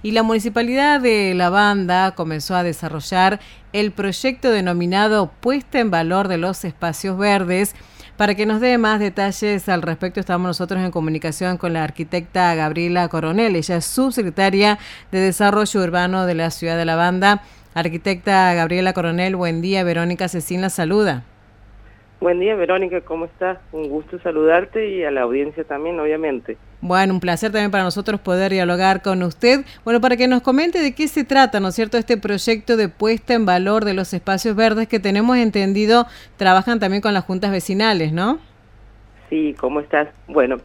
Y la Municipalidad de La Banda comenzó a desarrollar el proyecto denominado Puesta en Valor de los Espacios Verdes. Para que nos dé más detalles al respecto, estamos nosotros en comunicación con la arquitecta Gabriela Coronel. Ella es subsecretaria de Desarrollo Urbano de la Ciudad de La Banda. Arquitecta Gabriela Coronel, buen día. Verónica Cecín la saluda. Buen día, Verónica, ¿cómo estás? Un gusto saludarte y a la audiencia también, obviamente. Bueno, un placer también para nosotros poder dialogar con usted. Bueno, para que nos comente de qué se trata, ¿no es cierto?, este proyecto de puesta en valor de los espacios verdes que tenemos entendido trabajan también con las juntas vecinales, ¿no? Sí, ¿cómo estás? Bueno,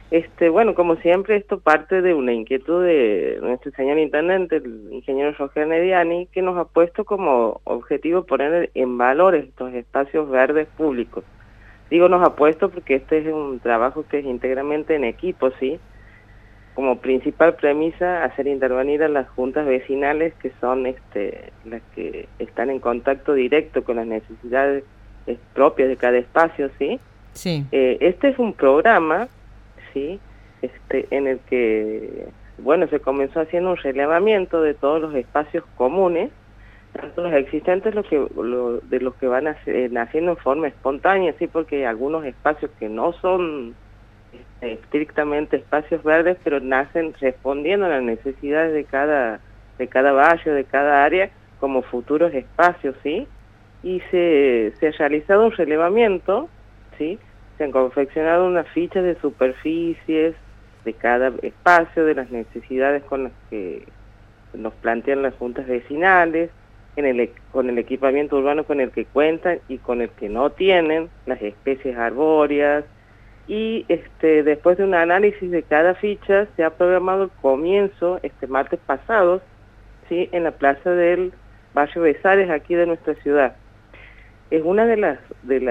como siempre, esto parte de una inquietud de nuestro señor intendente, el ingeniero Roger Nediani, que nos ha puesto como objetivo poner en valor estos espacios verdes públicos. Digo nos ha puesto porque este es un trabajo que es íntegramente en equipo, ¿sí? Como principal premisa, hacer intervenir a las juntas vecinales, que son las que están en contacto directo con las necesidades propias de cada espacio, ¿sí? Sí. Este es un programa, ¿sí? En el que, bueno, se comenzó haciendo un relevamiento de todos los espacios comunes, tanto los existentes de los que van naciendo en forma espontánea, sí, porque hay algunos espacios que no son estrictamente espacios verdes, pero nacen respondiendo a las necesidades de cada barrio, de cada área, como futuros espacios, ¿sí? Y se ha realizado un relevamiento, ¿sí? Se han confeccionado unas fichas de superficies de cada espacio, de las necesidades con las que nos plantean las juntas vecinales, con el equipamiento urbano con el que cuentan y con el que no tienen, las especies arbóreas, y después de un análisis de cada ficha se ha programado el comienzo este martes pasado, ¿sí?, en la plaza del barrio Besares, aquí de nuestra ciudad. Es una de las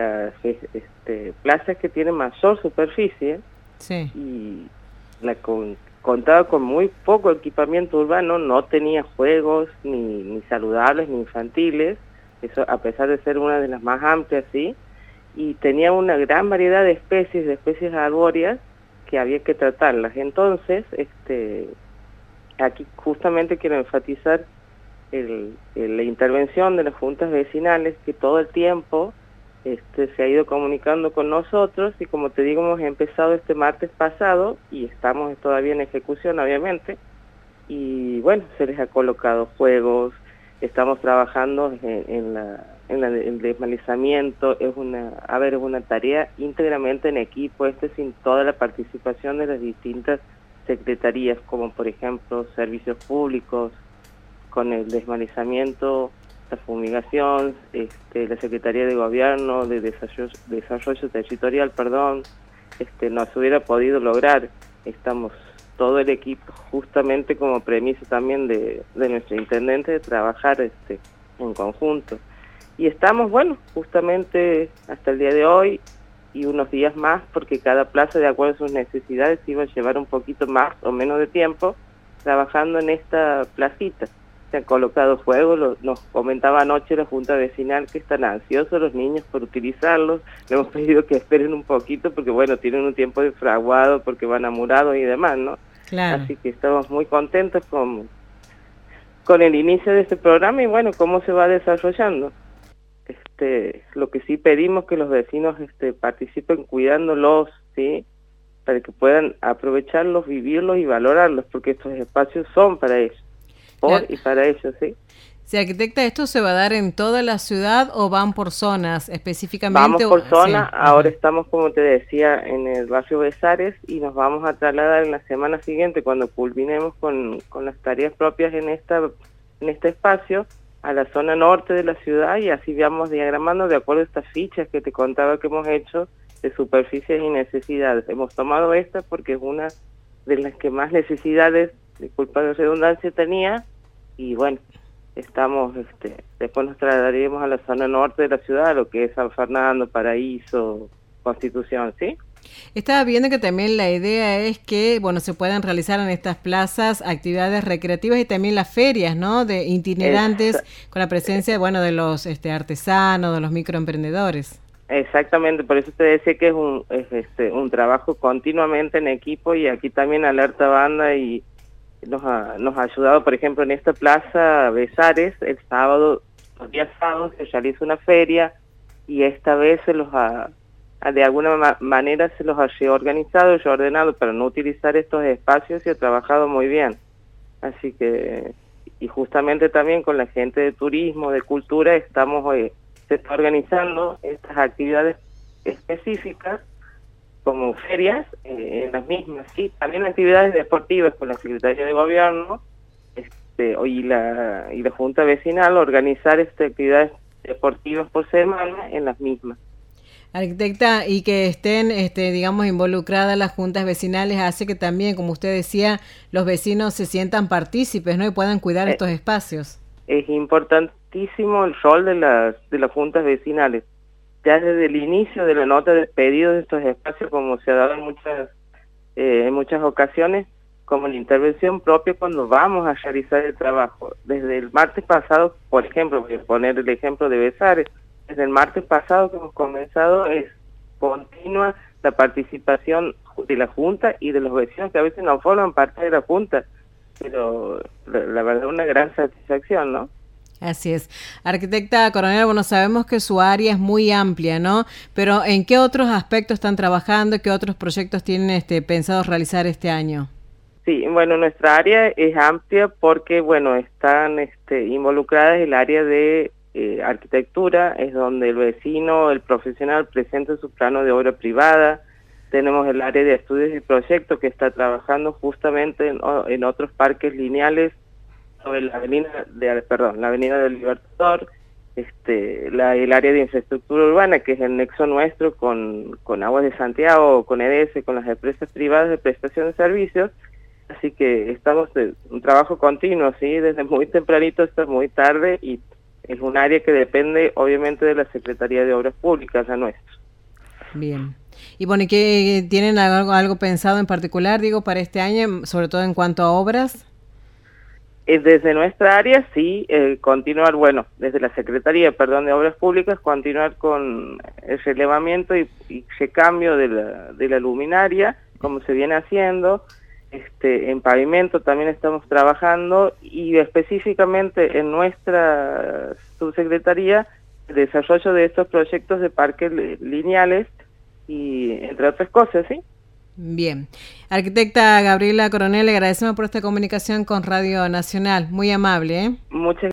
plazas que tiene mayor superficie, sí, y contaba con muy poco equipamiento urbano, no tenía juegos ni saludables ni infantiles, eso a pesar de ser una de las más amplias, sí, y tenía una gran variedad de especies arbóreas que había que tratarlas. Entonces, aquí justamente quiero enfatizar la intervención de las juntas vecinales, que todo el tiempo se ha ido comunicando con nosotros, y como te digo, hemos empezado este martes pasado y estamos todavía en ejecución, obviamente, y bueno, se les ha colocado juegos, estamos trabajando en el desmalezamiento. Es una tarea íntegramente en equipo, sin toda la participación de las distintas secretarías, como por ejemplo Servicios Públicos, con el desmalezamiento, la fumigación, la Secretaría de Gobierno, de Desarrollo Territorial, no se hubiera podido lograr. Estamos todo el equipo justamente como premisa también de nuestro intendente de trabajar en conjunto. Y estamos, bueno, justamente hasta el día de hoy y unos días más, porque cada plaza, de acuerdo a sus necesidades, iba a llevar un poquito más o menos de tiempo trabajando en esta placita. Se han colocado juegos, nos comentaba anoche la Junta Vecinal que están ansiosos los niños por utilizarlos. Le hemos pedido que esperen un poquito porque, bueno, tienen un tiempo de fraguado porque van amurados y demás, ¿no? claro. Así que estamos muy contentos con el inicio de este programa y, bueno, cómo se va desarrollando. Lo que sí pedimos que los vecinos participen cuidándolos, ¿sí?, para que puedan aprovecharlos, vivirlos y valorarlos, porque estos espacios son para ellos. Y para ellos, ¿sí? Sí, arquitecta, ¿esto se va a dar en toda la ciudad o van por zonas específicamente? Vamos por zona, sí. Ahora estamos, como te decía, en el barrio Besares y nos vamos a trasladar en la semana siguiente, cuando culminemos con las tareas propias en este espacio, a la zona norte de la ciudad, y así vamos diagramando de acuerdo a estas fichas que te contaba que hemos hecho de superficies y necesidades. Hemos tomado esta porque es una de las que más necesidades, disculpa la redundancia, tenía, y bueno, después nos trasladaríamos a la zona norte de la ciudad, lo que es San Fernando, Paraíso, Constitución, ¿sí? Estaba viendo que también la idea es que, bueno, se puedan realizar en estas plazas actividades recreativas y también las ferias, ¿no?, de itinerantes, con la presencia, bueno, de los artesanos, de los microemprendedores. Exactamente, por eso te decía que es un trabajo continuamente en equipo, y aquí también Alerta Banda y nos ha ayudado, por ejemplo, en esta plaza Besares, el sábado, los días sábados se realiza una feria y esta vez de alguna manera se los ha reorganizado y reordenado para no utilizar estos espacios y ha trabajado muy bien. Así que, y justamente también con la gente de turismo, de cultura, se está organizando estas actividades específicas como ferias en las mismas, sí, también actividades deportivas con la Secretaría de Gobierno y la Junta Vecinal, organizar actividades deportivas por semana en las mismas. Arquitecta, y que estén, digamos, involucradas las juntas vecinales hace que también, como usted decía, los vecinos se sientan partícipes, ¿no? Y puedan cuidar estos espacios. Es importantísimo el rol de las juntas vecinales. Ya desde el inicio de la nota de pedido de estos espacios, como se ha dado en muchas ocasiones, como la intervención propia cuando vamos a realizar el trabajo. Desde el martes pasado, por ejemplo, voy a poner el ejemplo de Besares, desde el martes pasado que hemos comenzado es continua la participación de la Junta y de los vecinos que a veces no forman parte de la Junta, pero la verdad una gran satisfacción, ¿no? Así es. Arquitecta Coronel, bueno, sabemos que su área es muy amplia, ¿no? Pero ¿en qué otros aspectos están trabajando? ¿Qué otros proyectos tienen pensados realizar este año? Sí, bueno, nuestra área es amplia porque, bueno, están involucradas el área de arquitectura, es donde el vecino, el profesional presenta su plano de obra privada. Tenemos el área de estudios y proyectos que está trabajando justamente en otros parques lineales sobre la avenida del Libertador, el área de infraestructura urbana, que es el nexo nuestro con Aguas de Santiago, con EDS, con las empresas privadas de prestación de servicios. Así que estamos en un trabajo continuo, sí, desde muy tempranito hasta muy tarde, y es un área que depende obviamente de la Secretaría de Obras Públicas, la nuestra. Bien. Y bueno, ¿y qué tienen algo pensado en particular, digo, para este año, sobre todo en cuanto a obras? Desde nuestra área, sí, continuar, bueno, desde la Secretaría, de Obras Públicas, continuar con el relevamiento y recambio de la luminaria, como se viene haciendo. En pavimento también estamos trabajando, y específicamente en nuestra subsecretaría, el desarrollo de estos proyectos de parques lineales y entre otras cosas, ¿sí? Bien. Arquitecta Gabriela Coronel, le agradecemos por esta comunicación con Radio Nacional. Muy amable, ¿eh? Muchas